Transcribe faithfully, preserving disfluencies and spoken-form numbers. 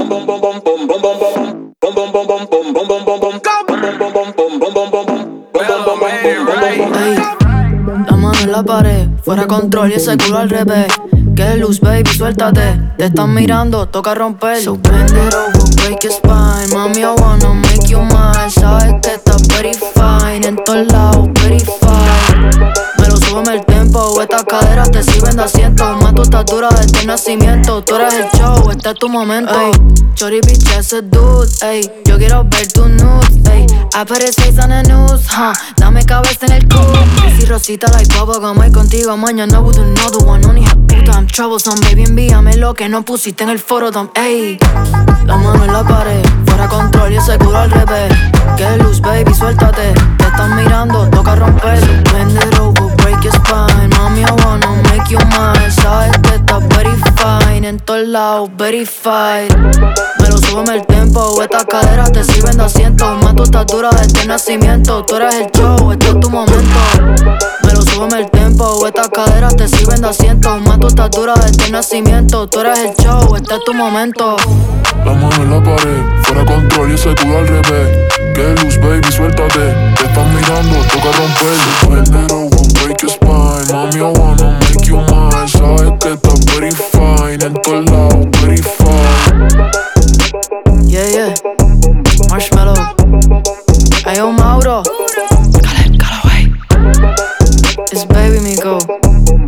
La mano en la pared, fuera control y ese culo al revés. Que luz, baby, suéltate. Te están mirando, toca romper. So bend it over, break your spine. Mami, I wanna make you mine. Sabes que estás very fine. En todos lados, very fine. Me lo súbeme el tempo. Estas caderas te sirven de asiento. Más tu estatura desde el nacimiento. Tú eres el show, este es tu momento. Ey, Chori, bitch, ese dude. Ey, yo quiero ver tu nudes. Ey, I put it seis on the news. Huh, dame cabeza en el culo. Y si Rosita like bubblegum, hoy contigo. Mañana with another one. No, hija puta, I'm troublesome. Baby, envíame lo que no pusiste en el foro. Ey, la mano en la pared, fuera control y ese culo al revés. Que luz, baby, suéltate. Te están mirando, toca romper. Bend it over, break your spine. Mami, I wanna make you mine. Sabes que estás very fine. En todos lados, verified. Me lo súbeme el tempo. Estas caderas te sirven de asiento. Más tu estatura desde el nacimiento. Tú eres el show, este es tu momento. Me lo súbeme el tempo. Estas caderas te sirven de asiento. Más tu estatura desde el nacimiento. Tú eres el show, este es tu momento. La mano en la pared, fuera control y ese culo al revés. Que luz, baby, suéltate. Te están mirando, toca romper. Bend it over, break your spine. Mami, I wanna make you mine. Sabes que estás very fine. En todos lados, very fine. Yeah, yeah. Marshmallow. Ayo, Mauro. Caleb, Callaway. It's Baby Miko.